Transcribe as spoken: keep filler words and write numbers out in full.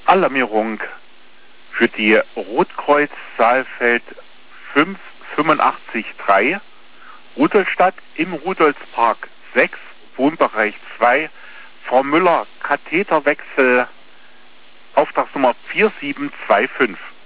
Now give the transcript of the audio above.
Alarmierung für die Rotkreuz Saalfeld fünf acht fünf drei, Rudolstadt im Rudolfspark sechs, Wohnbereich zwei, Frau Müller, Katheterwechsel, Auftragsnummer vier sieben zwei fünf.